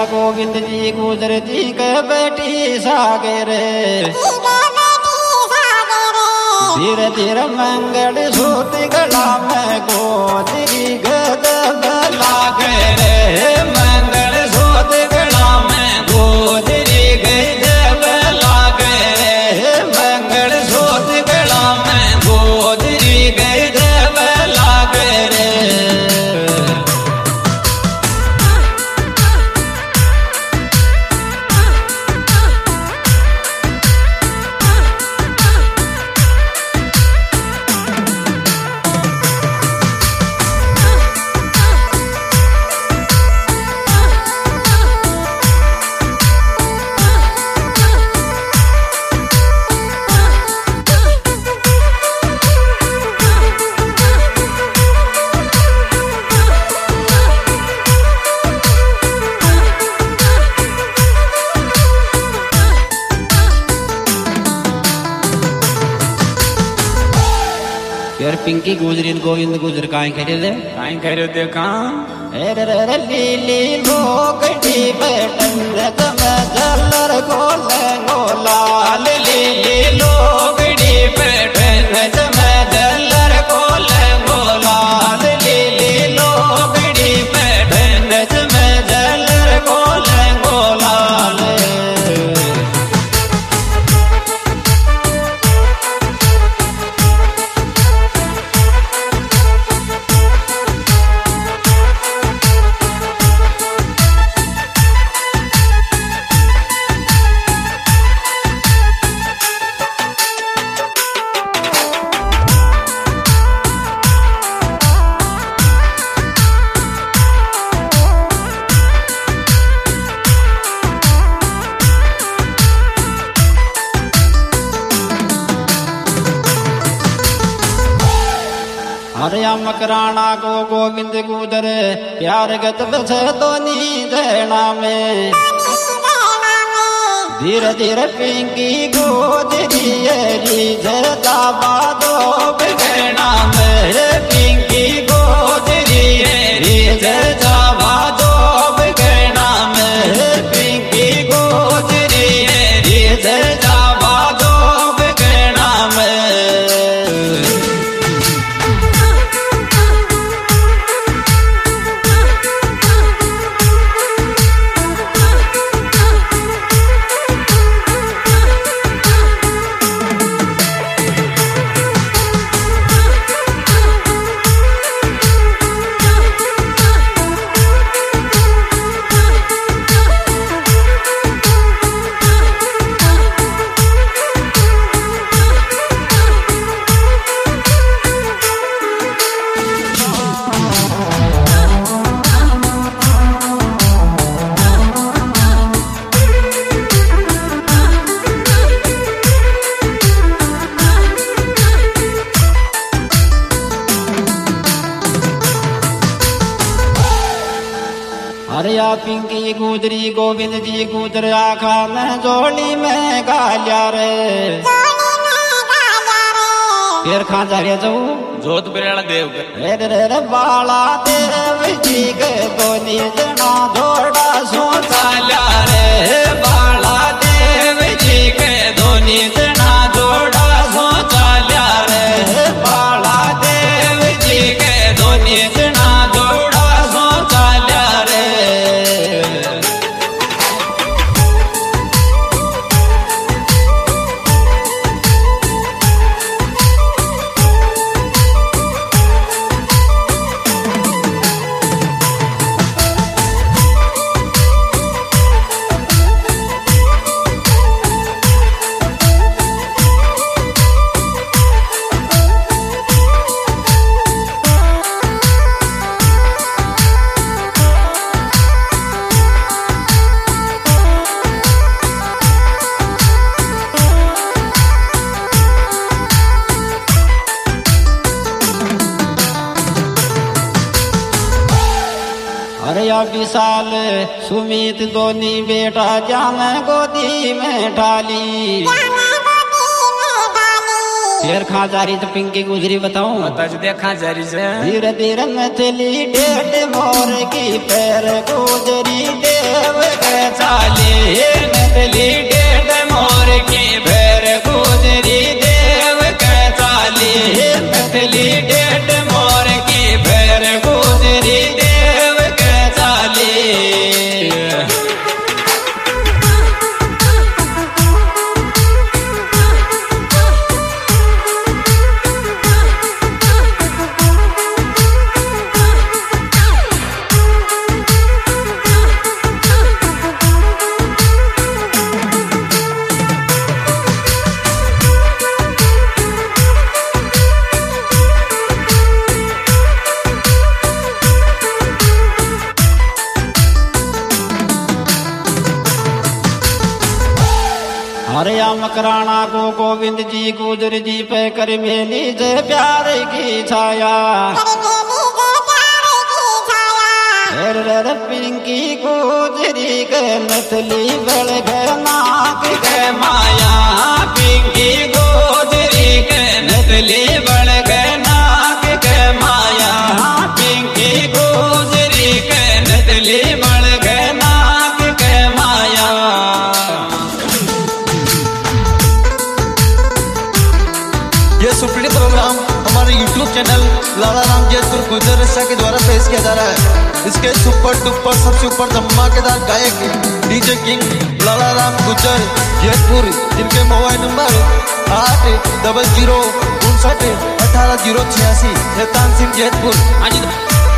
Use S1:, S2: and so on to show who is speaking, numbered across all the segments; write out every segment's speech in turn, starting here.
S1: गोविंद जी गुजर जी के बेटी सागर धीरे धीरे मंगल सूत गला में गोदरी गद लागे रे मंगल सूत गला में गोदरी गद लागे रे मंगल सूत गला में गोदरी गद लागे रे। यार पिंकी गुजरी गोविंद गुजर काई करे दे कहां रे लीली लोकड़ी बैठन रतम जलर गोले गोलाल लीली लोकड़ी बैठन रतम जलर गोले गोलाल लीली लोकड़ी बैठन रतम जलर गोले गोलाल। हरिया मकराना को गोविंद गुजर प्यार गत बस दोनी देना में धीरे धीरे पिंकी गोदरी जरदा बादो बिगड़ना में पिंकी गोदरी जरदा बादो बिगड़ना में पिंकी गोदरी जरदा बादो बिगड़ना में। हरिया पिंकी गुजरी गोविंद जी गुजर आखा में जोड़ी में गालिया रे फिर खा जा रे जाऊ जोत बिराला देव रे बाला देव जी के दोनी जना जोड़ा सो चाल्या रे बाला देव जी के दोनी जना जोड़ा सो चाल्या रे बाला देव जी के दोनी जना जोड़ा सो चाल्या रे। हरिया विशाल सुमित दोनी बेटा जाम गोदी में ढाली शेर खा जा रही तो पिंकी गुजरी बताऊं
S2: बता जो देखा जा रही से
S1: धीरे धीरे नथली डेट मोर की पैर गुजरी देव के चाले नथली डेट मोर की पैर गुजरी देव के चाले नथली डेट मोर की पैर गुजरी देव के चाले हरिया मकराना को गोविंद जी गुजर जी पे कर मेली जय प्यार की छाया पिंकी गुजरी के नथली बड़ नाक के माया पिंकी गुजरी के नथली बड़ नाक के माया पिंकी गुजरी के नथली बड़ नाक के माया।
S3: ये सुप्रीम प्रोग्राम हमारे YouTube चैनल लाला राम जयपुर गुजर रस्सा के द्वारा पेश किया जा रहा है। इसके सुपर डुपर सबसे ऊपर धमाकेदार गायक डीजे किंग लाला राम गुजर जयपुर, जिनके मोबाइल नंबर 8059180086 शैतान सिंह जयपुर।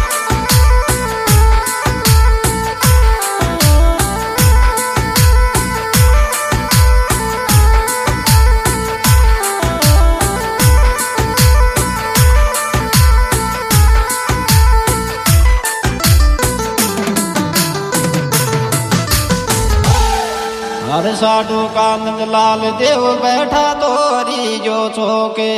S1: हर साधु का नंद लाल देव बैठा तोरी जो छोके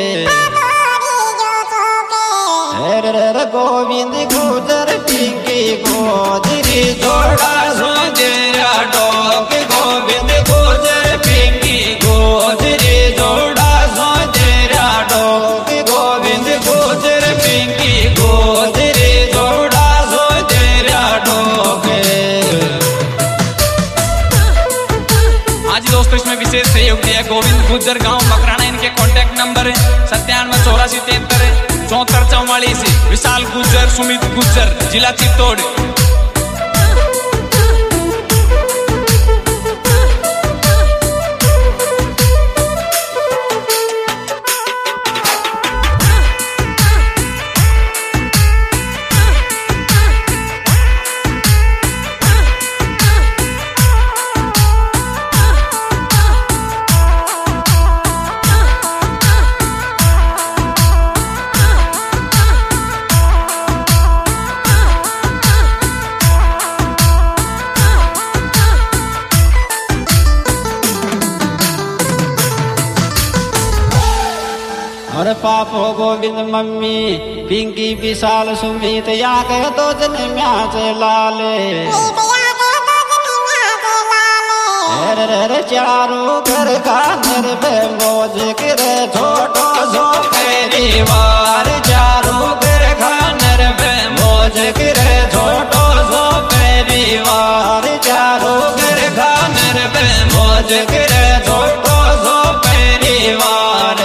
S1: गोविंद गुजर पिंकी गोजरी जोड़ा सोजेरा डोक गोविंद गुजर पिंकी गोजरी जोड़ा सोजेरा डोक गोविंद गुजर पिंकी गोजरी जोड़ा सोजेरा डोक।
S2: आज दोस्तों इसमें विशेष सहयोग दिया गोविंद गुजर गांव मकराना। इनके कॉन्टैक्ट नंबर है 978473 विशाल गुजर सुमित गुजर जिला चित्तौड़।
S1: और पापो गोविंद मम्मी पिंकी विशाल सुमित या के तो जन म्याच लाले चारों घर का नर पे मौज करे छोटो सो परिवार चारों घर का नर पे मौज करे छोटो सो परिवार चारों घर का नर पे मौज करे छोटो सो परिवार।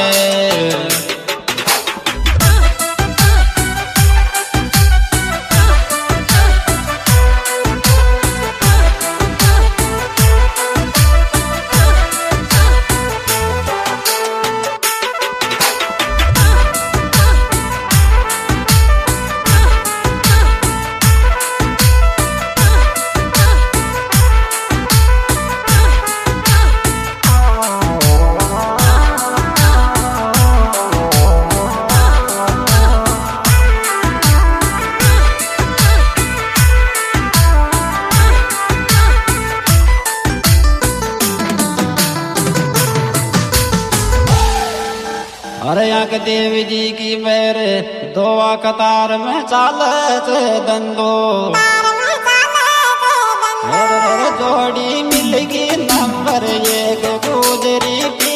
S1: अरे यहाँ देवी जी की मेरे दोआ कतार में चालत दंदो जोड़ी मिलगी नंबर 1 गुजरी।